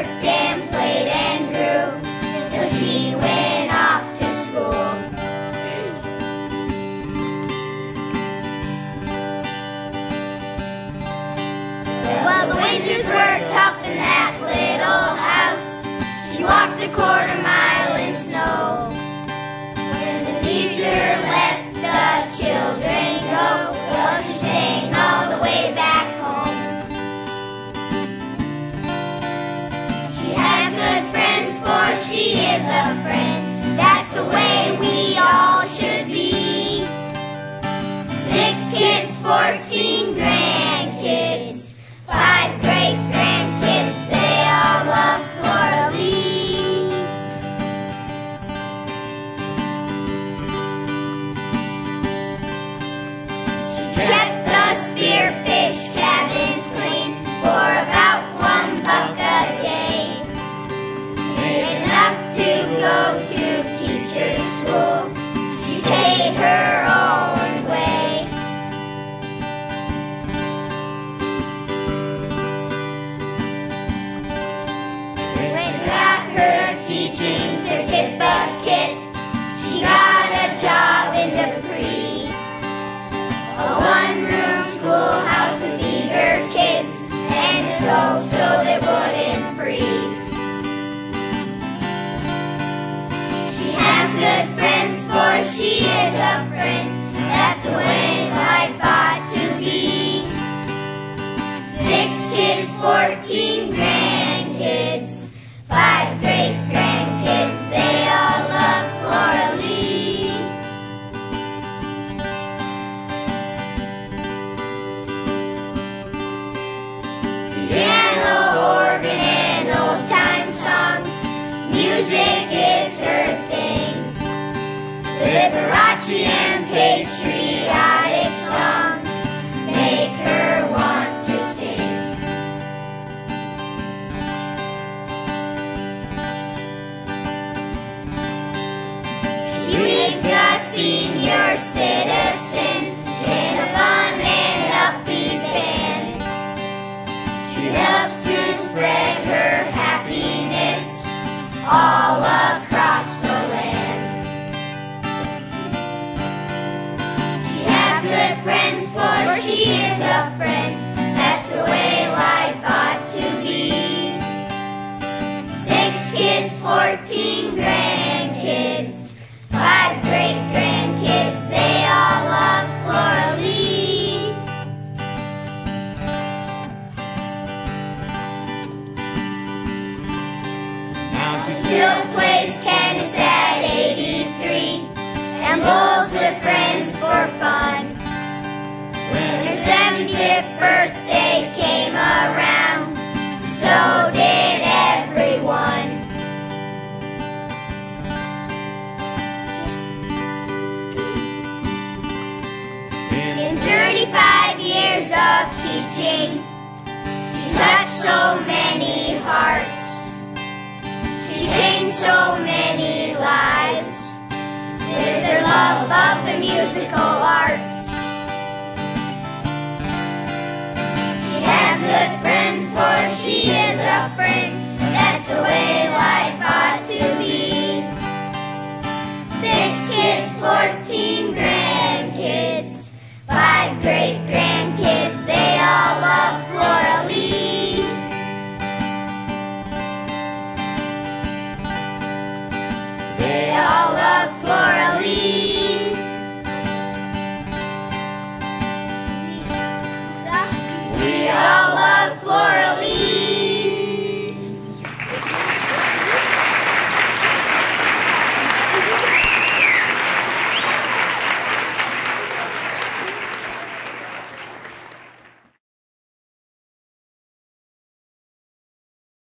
worked and played and grew till she went off to school. Well, the winters were tough in that little house. She walked a quarter-mile in snow. When the teacher let the children go, well, she sang all the way back home. She has good friends, for she is a friend. That's the way we all should be. 6 kids, 14 grandkids, 5 great-grandkids, they all love Flora Lee. She kept the spearfish cabins clean for about $1 a day. Made enough to go to teacher's school. She paid her own way. Her teaching certificate, she got a job in Dupree, a one-room schoolhouse with eager kids and a stove so they wouldn't freeze. She has good friends, for she is a friend. That's the way life ought to be. 6 kids, 14 grandkids, 5 great-grandkids, they all love Flora Lee. Piano, organ, and old-time songs, music is her thing. Liberace and patriotic songs make her want to sing. She leads the senior citizens in a fun and upbeat band. She loves to spread her happiness all across the land. She has good friends, for she is a friend. That's the way life ought to be. 6 kids, 14 grandkids, 5 great-grandkids, they all love Flora Lee. Now she still plays tennis at 83 and bowls with friends for fun. When her 75th birthday came around, so did everyone. In 35 years of teaching, she touched so many hearts. She changed so many lives with her love of the musical arts.